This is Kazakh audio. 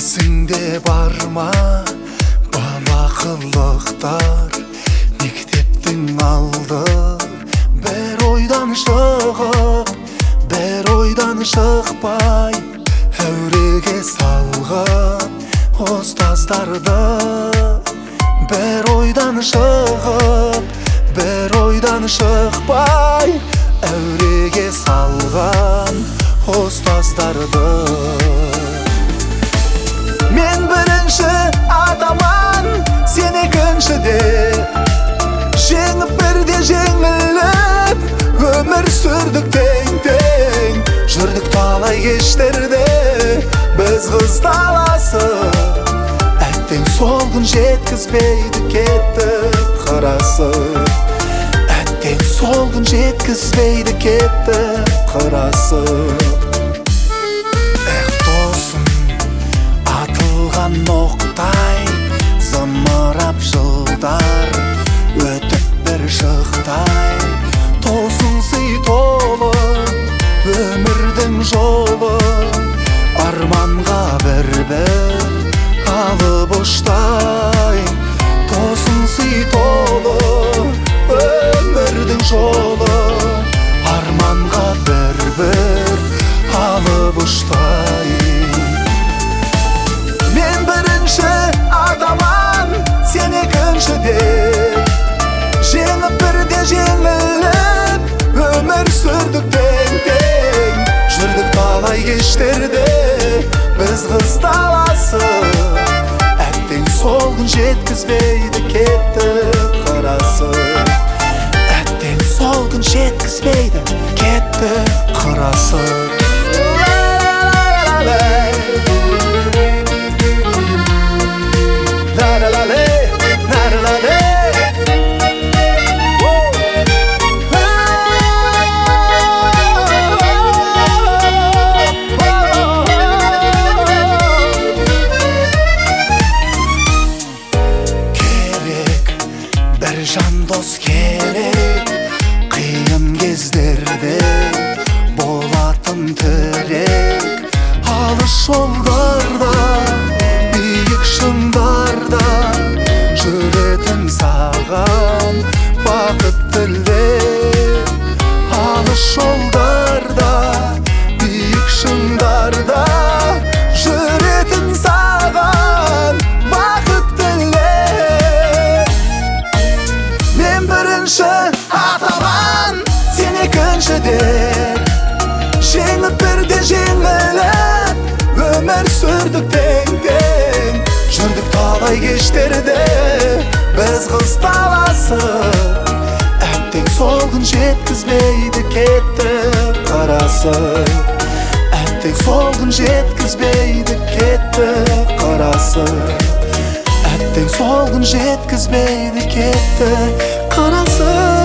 Есіңде бар ма бала қылықтар? Мектептің алды бір ойдан шығып, бір ойдан шықпай әуреге салған ұстаздарды. Бір ойдан шығып, бір ойдан шықпай әуреге салған ұстаздарды. Мен бірінші атаман, сен екіншіде. Жеңіп бірде жеңіліп, өмір сүрдік тең-тең. Жүрдік талай кештерде, біз қыз таласып. Әттең сол күн жеткізбейді кеттік қарасып. Әттең сол күн жеткізбейді кеттік қарасып. Ноқтай зымырап жылдар өтіп бір шықтай. Тосын сый толы өмірдің жолы, арманға бір-бір алып ұштай. Тосын сый толы өмірдің жолы, арманға бір-бір алып ұштай. Мен бірінші атаман, сен екіншіде. Жеңіп бірде жеңіліп, өмір сүрдік тең-тең. Жүрдік талай кештерде, біз қыз таласып. Әттең сол күн жеткізбейді кеттік қарасып. Әттең сол күн жеткізбейді кеттік қарасып. Бір жан дос керек, қиын кездерде болатын тірек. Алыс жолдарда, биік шыңдарда жүретін саған бақыт тілеп. Алыс жолдарда, биік шыңдарда жүретін саған бақыт тілеп. Мен бірінші атаман, сен екіншіде. Жеңіп бірде жеңіліп, өмір сүрдік тең-тең. Жүрдік талай кештерде, біз қыз таласып. Әттең сол күн жеткізбейді кеттік қарасып. Әттең сол күн жеткізбейді кеттік қарасып. Әттең сол күн жеткізбейді кеттік қарасып.